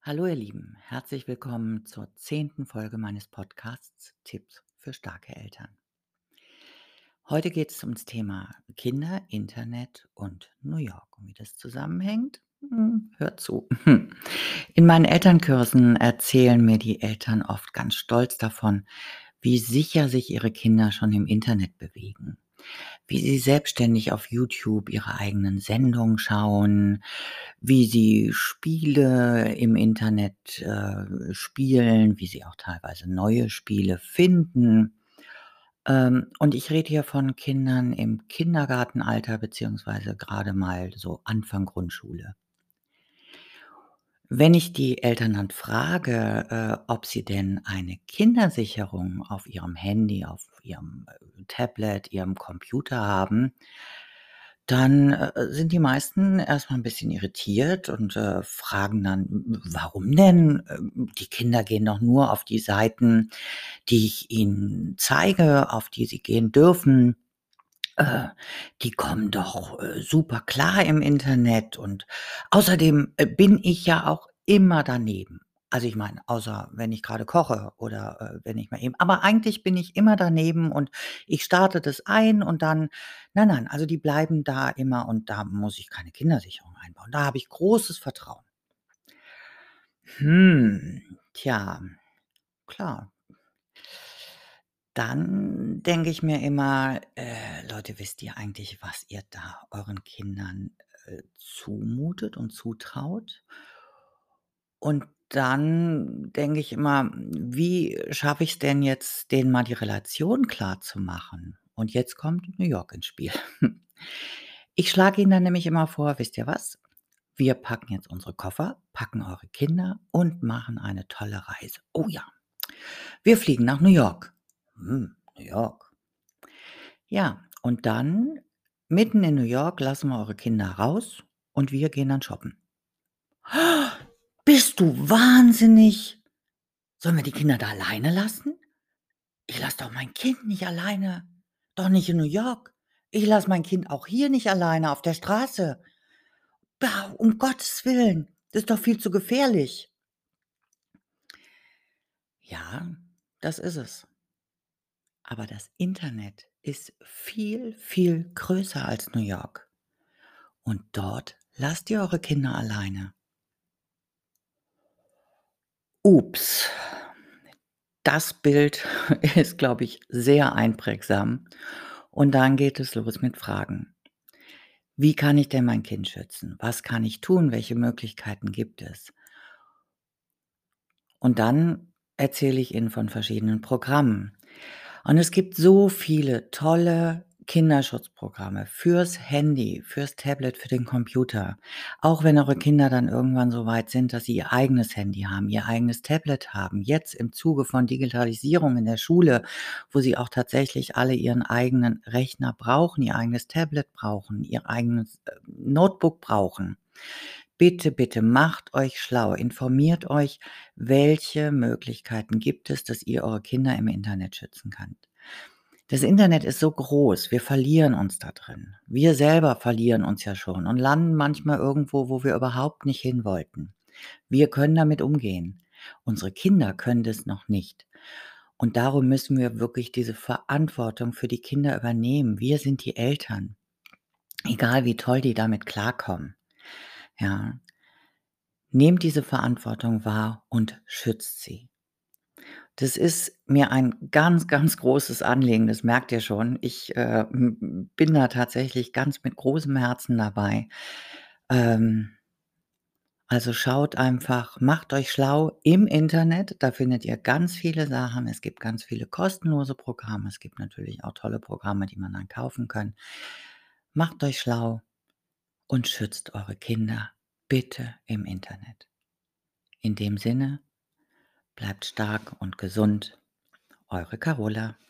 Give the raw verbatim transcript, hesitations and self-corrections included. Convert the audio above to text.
Hallo ihr Lieben, herzlich willkommen zur zehnten Folge meines Podcasts Tipps für starke Eltern. Heute geht es ums Thema Kinder, Internet und New York. Und wie das zusammenhängt, hm, hört zu. In meinen Elternkursen erzählen mir die Eltern oft ganz stolz davon, wie sicher sich ihre Kinder schon im Internet bewegen, wie sie selbstständig auf YouTube ihre eigenen Sendungen schauen, wie sie Spiele im Internet, äh, spielen, wie sie auch teilweise neue Spiele finden. Ähm, und ich rede hier von Kindern im Kindergartenalter beziehungsweise gerade mal so Anfang Grundschule. Wenn ich die Eltern dann frage, äh, ob sie denn eine Kindersicherung auf ihrem Handy, auf ihrem, äh, Tablet, ihrem Computer haben, dann, äh, sind die meisten erst mal 'n bisschen irritiert und, äh, fragen dann: „W warum denn? Ähm, die Kinder gehen doch nur auf die Seiten, die ich ihnen zeige, auf die sie gehen dürfen. Äh, Die kommen doch, äh, super klar im Internet und außerdem, äh, bin ich ja auch immer daneben.“ Also, ich meine, außer wenn ich grade koche oder, äh, wenn ich mal eben aber eigentlich bin ich immer daneben und ich starte das ein und dann nein, nein, also, die bleiben da immer und da muss ich keine Kindersicherung einbauen. Da habe ich großes Vertrauen. Hm, tja, klar. Dann denke ich mir immer: „Äh, Leute, wisst ihr eigentlich, was ihr da euren Kindern, äh, zumutet und zutraut?“ Und dann denke ich immer: „Wie schaffe ich's denn jetzt, denen mal die Relation klarzumachen?“ Und jetzt kommt New York ins Spiel. Ich schlage ihnen dann nämlich immer vor: „Wisst ihr was? Wir packen jetzt unsere Koffer, packen eure Kinder und machen eine tolle Reise. Oh ja, wir fliegen nach New York.“ „Hm, New York.“ Ja, und dann mitten in New York lassen wir eure Kinder raus und wir gehen dann shoppen. „Bist du wahnsinnig? Sollen wir die Kinder da alleine lassen? Ich lasse doch mein Kind nicht alleine. Doch nicht in New York. Ich lasse mein Kind auch hier nicht alleine auf der Straße. Bah, um Gottes Willen, das ist doch viel zu gefährlich.“ Ja, das ist es. Aber das Internet ist viel, viel größer als New York. Und dort lasst ihr eure Kinder alleine. Ups, das Bild ist, glaube ich, sehr einprägsam. Und dann geht es los mit Fragen. Wie kann ich denn mein Kind schützen? Was kann ich tun? Welche Möglichkeiten gibt es? Und dann erzähle ich Ihnen von verschiedenen Programmen. Und es gibt so viele tolle Kinderschutzprogramme fürs Handy, fürs Tablet, für den Computer. Auch wenn eure Kinder dann irgendwann so weit sind, dass sie ihr eigenes Handy haben, ihr eigenes Tablet haben. Jetzt im Zuge von Digitalisierung in der Schule, wo sie auch tatsächlich alle ihren eigenen Rechner brauchen, ihr eigenes Tablet brauchen, ihr eigenes, äh, Notebook brauchen. Bitte, bitte macht euch schlau, informiert euch, welche Möglichkeiten gibt es, dass ihr eure Kinder im Internet schützen könnt. Das Internet ist so groß, wir verlieren uns da drin. Wir selber verlieren uns ja schon und landen manchmal irgendwo, wo wir überhaupt nicht hin wollten. Wir können damit umgehen. Unsere Kinder können das noch nicht. Und darum müssen wir wirklich diese Verantwortung für die Kinder übernehmen. Wir sind die Eltern, egal wie toll die damit klarkommen. Ja, nehmt diese Verantwortung wahr und schützt sie. Das ist mir ein ganz, ganz großes Anliegen, das merkt ihr schon. Ich, äh, m m bin da tatsächlich ganz mit großem Herzen dabei. Ähm, also schaut einfach, macht euch schlau im Internet, da findet ihr ganz viele Sachen. Es gibt ganz viele kostenlose Programme. Es gibt natürlich auch tolle Programme, die man dann kaufen kann. Macht euch schlau und schützt eure Kinder bitte im Internet. In dem Sinne, bleibt stark und gesund. Eure Carola.